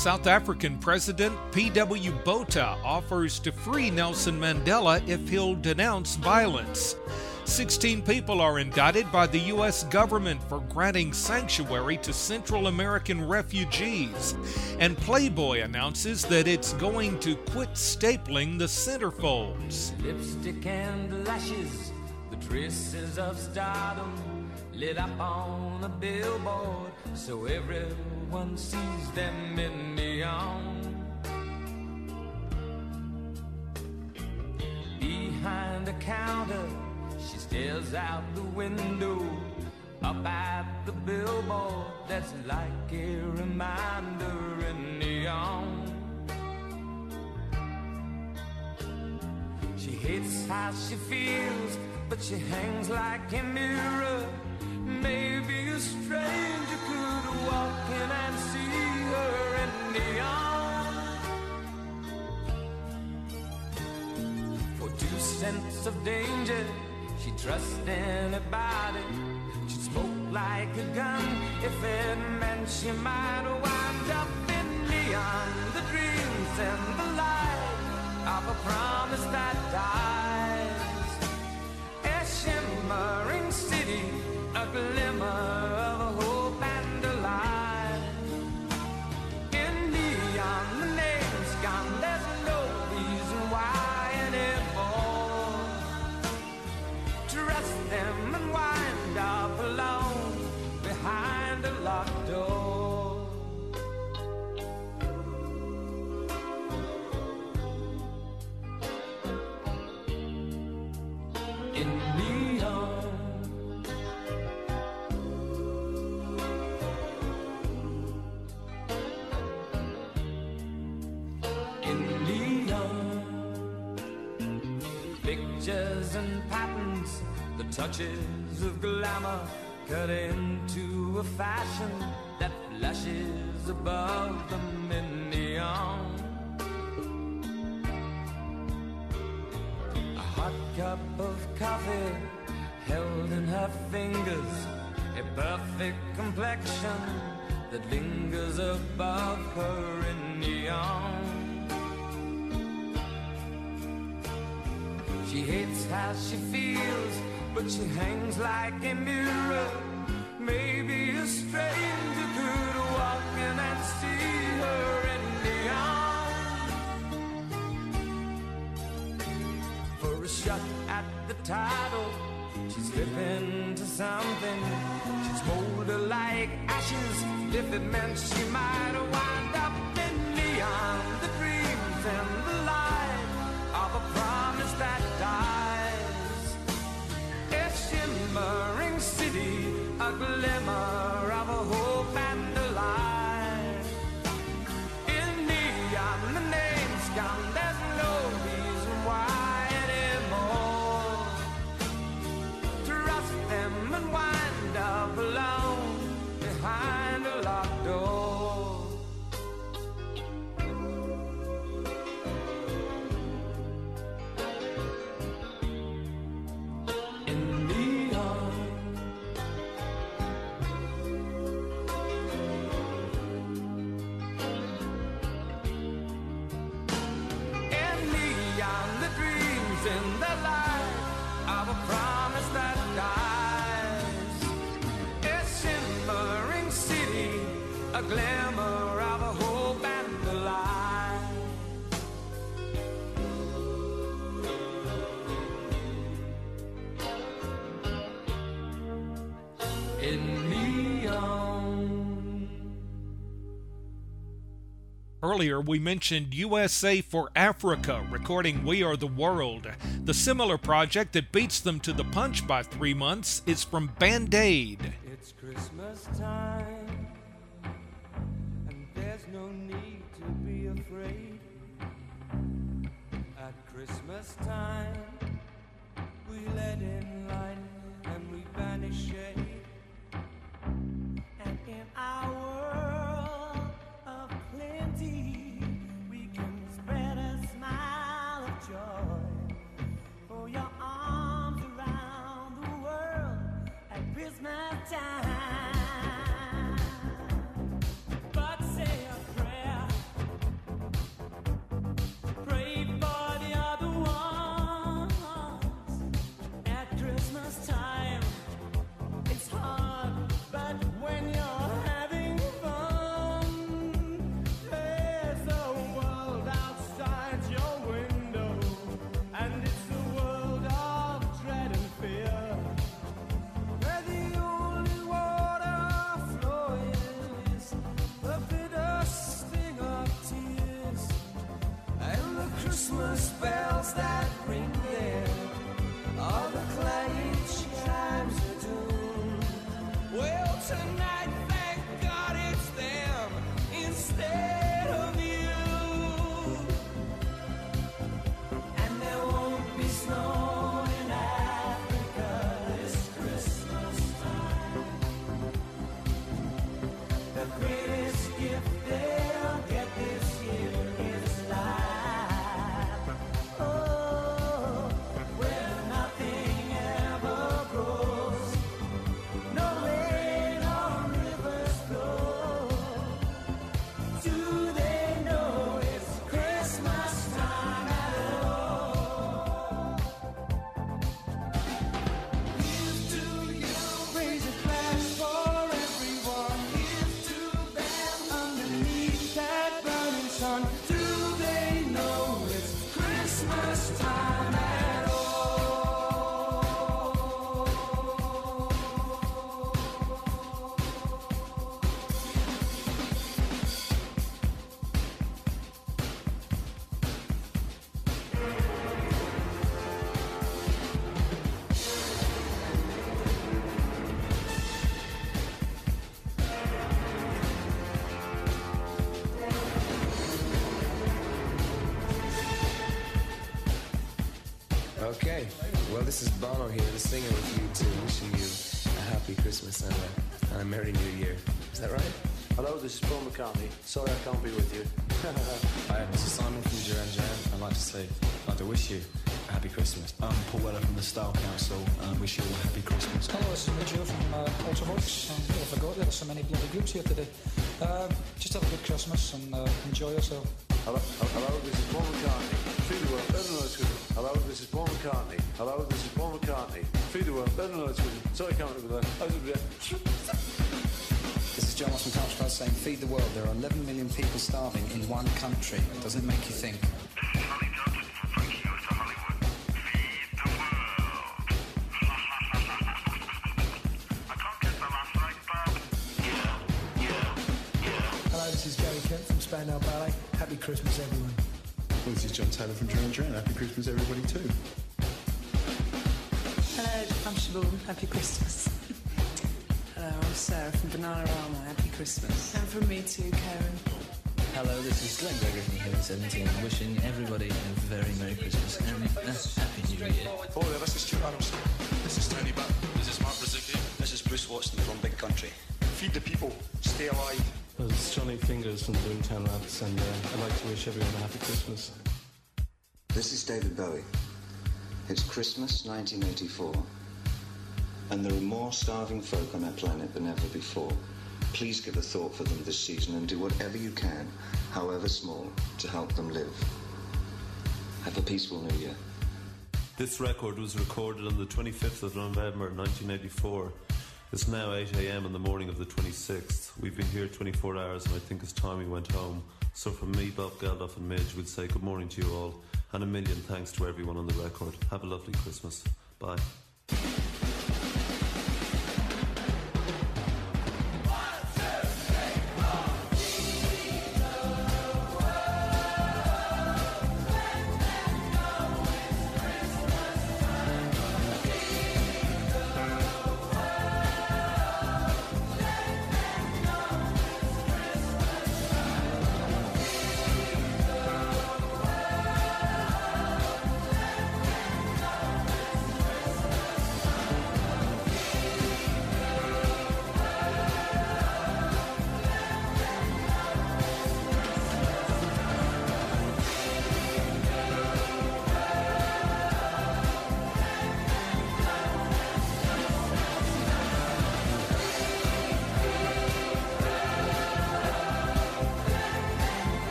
South African President P.W. Botha offers to free Nelson Mandela if he'll denounce violence. 16 people are indicted by the U.S. government for granting sanctuary to Central American refugees. And Playboy announces that it's going to quit stapling the centerfolds. Lipstick and lashes, the traces of stardom, lit up on a billboard so everyone sees them in neon. Behind the counter, she stares out the window, up at the billboard that's like a reminder in neon. She hates how she feels, but she hangs like a mirror. Maybe a stranger could walk in and see her in neon. For 2 cents of danger, she trusts anybody. She'd smoke like a gun if it meant she might wind up in neon. The dreams and the light of a promise that dies. A shimmering city, a glimmer of a hope and a light. In neon, the name's gone, there's no reason why anymore. Trust them and wind up alone behind a locked door. In neon, in neon, pictures and patterns, the touches of glamour cut into a fashion that flashes above them in neon. A hot cup of coffee held in her fingers, a perfect complexion that lingers above her in neon. She hates how she feels, but she hangs like a mirror. Maybe a stranger could walk in and see her in neon. For a shot at the title, she's slipping to something. She's molded like ashes if it meant she might wind up in neon. The dreams and the light of a promise that dies. A shimmering city, a glimmer of a hope and a light. In neon, the name's gone, there's no reason why anymore. Trust them and wind up alone behind a locked door. In neon, in neon, the dreams in the light of a promise that dies. A shimmering city, a glimmer of a hope and a light. In neon. Earlier, we mentioned USA for Africa recording We Are the World. The similar project that beats them to the punch by 3 months is from Band-Aid. It's Christmas time, and there's no need to be afraid. At Christmas time, we let in light and we banish shade. And in our world of plenty, we can spread a smile of joy. For your arms around the world at Christmas time. But say a prayer those bells that ring there are the clanging chimes of doom. Well, tonight, thank God it's them instead of you. And there won't be snow in Africa this Christmas time. The greatest gift they'll get this year is life. Oh, where nothing ever grows, no rain or rivers flow. Do they know it's Christmas time at all? Here's to you, raise a glass for everyone. Here's to them underneath that burning sun. Do they know it's Christmas time at all? Okay, well, this is Bono here, the singer with you too, wishing you a happy Christmas and a Merry New Year. Is that right? Hello, this is Paul McCartney. Sorry I can't be with you. Hi, this is Simon from Duran Duran. I'd like to wish you a happy Christmas. I'm Paul Weller from the Style Council, and I wish you all a happy Christmas. Hello, this is Mitchell from Ultravox. I forgot there are so many bloody groups here today. Just have a good Christmas and enjoy yourself. Hello, this is Paul McCartney. Feed the world, better know it's good. Hello, this is Paul McCartney. Hello, this is Paul McCartney. Feed the world, better know it's good. Sorry I can't be with that. This is John Ross from Culture Club saying, feed the world. There are 11 million people starving in one country. Does it make you think? Hello, this is Gary Kent from Spandau Ballet. Happy Christmas, everyone. Well, this is John Taylor from Duran Duran. Happy Christmas, everybody, too. Hello, I'm Siobhan. Happy Christmas. Hello, I'm Sarah from Bananarama. Happy Christmas. And from me too, Karen. Hello, this is Glenn Gregory from Hill 17, wishing everybody a very Merry Christmas and a Happy New Year. Oh, yeah, this is Stuart Adams. This is Tony Butt. This is Mark Rizzucchi. This is Bruce Watson from Big Country. Feed the people. Stay alive. This is Johnny Fingers from Boomtown Rats, and I'd like to wish everyone a happy Christmas. This is David Bowie. It's Christmas 1984, and there are more starving folk on our planet than ever before. Please give a thought for them this season and do whatever you can, however small, to help them live. Have a peaceful New Year. This record was recorded on the 25th of November 1984. It's now 8 a.m. in the morning of the 26th. We've been here 24 hours and I think it's time we went home. So from me, Bob Geldof and Midge, we'd say good morning to you all and a million thanks to everyone on the record. Have a lovely Christmas. Bye.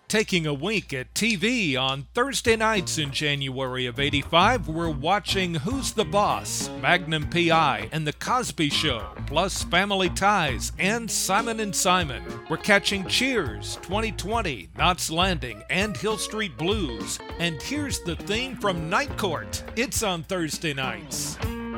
Taking a wink at TV on Thursday nights in January of '85, we're watching Who's the Boss, Magnum P.I., and The Cosby Show, plus Family Ties and Simon & Simon. We're catching Cheers, 2020, Knots Landing, and Hill Street Blues. And here's the theme from Night Court. It's on Thursday nights.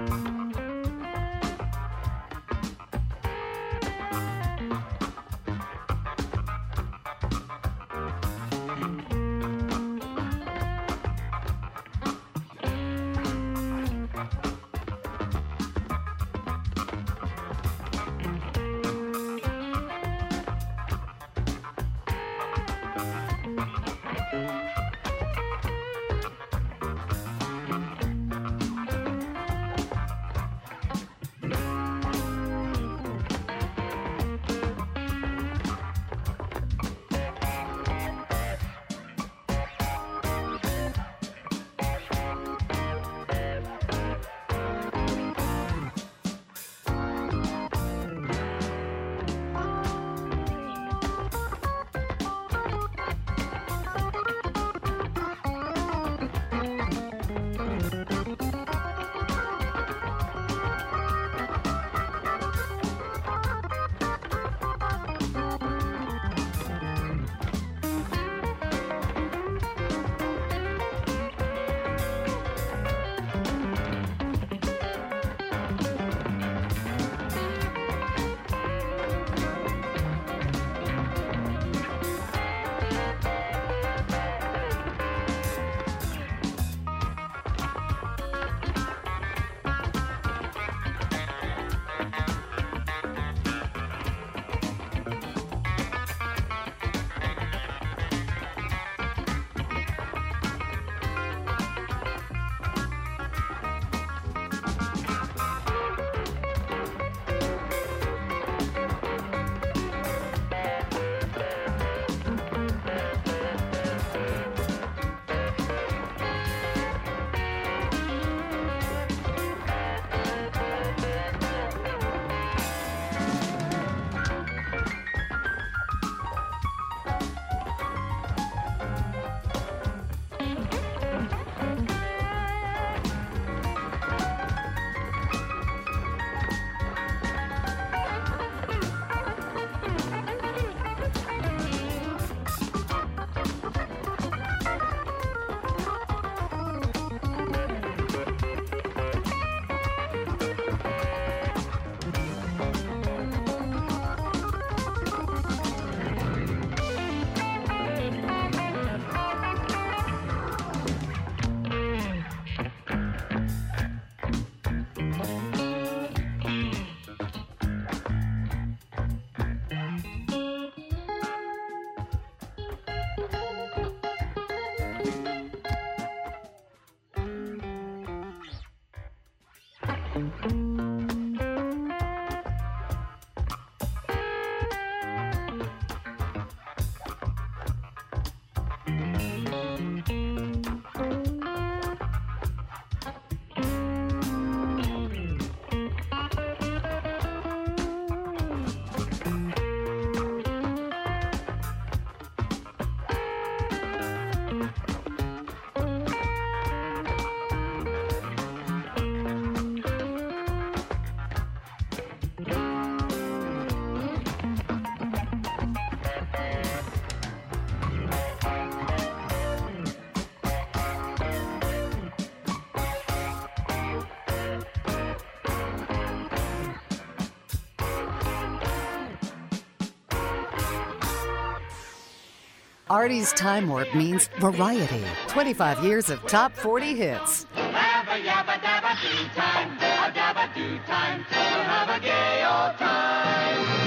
Artie's Time Warp means variety. 25 years of top 40 hits. Have a yabba dabba do time, a dabba do time. We'll have a gay old time.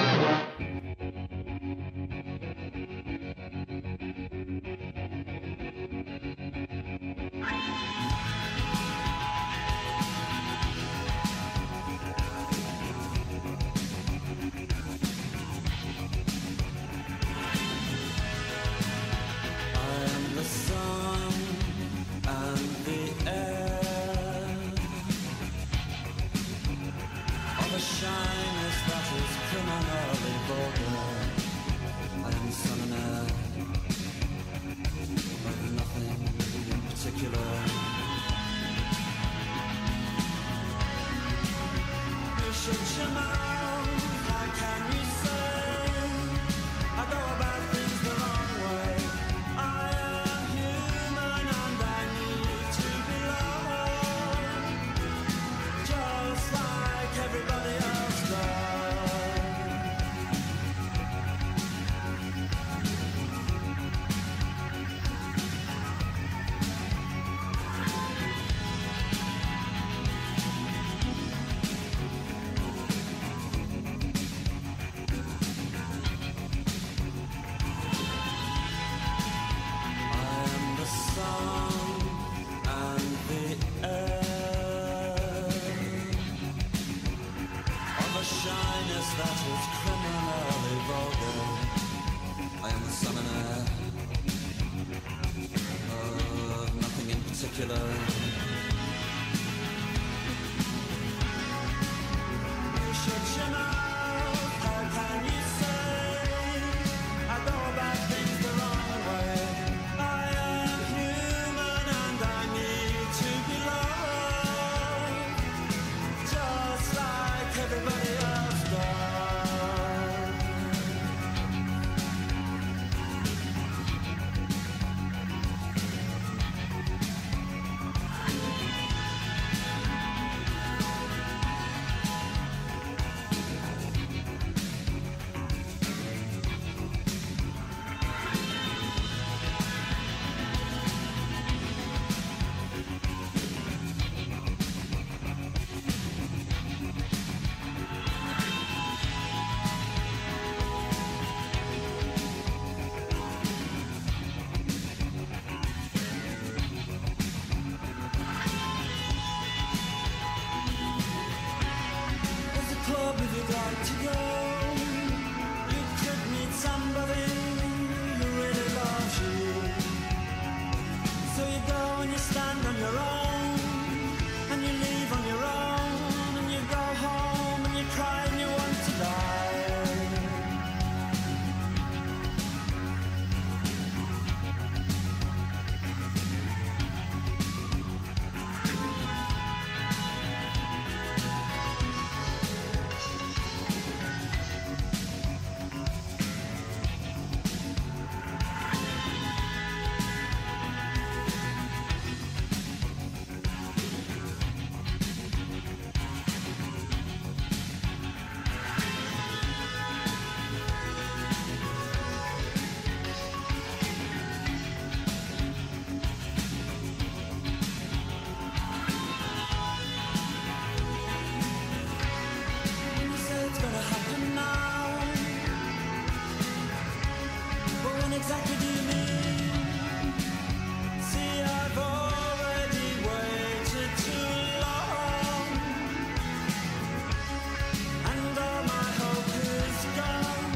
I'm the sun and the air of a shyness that is criminally particular. You shut your mouth, how can you say I go about things the wrong way? I am human and I need to be loved, just like everybody else does. If you'd like to go, you could meet somebody who really loves you. So you go and you stand on your own, and you leave on your own, and you go home and you cry and you want to die. Exactly do you mean? See, I've already waited too long, and all my hope is gone.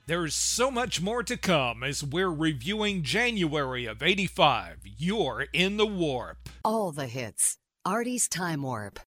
There's so much more to come as we're reviewing January of '85. You're in the warp. All the hits. Artie's Time Warp.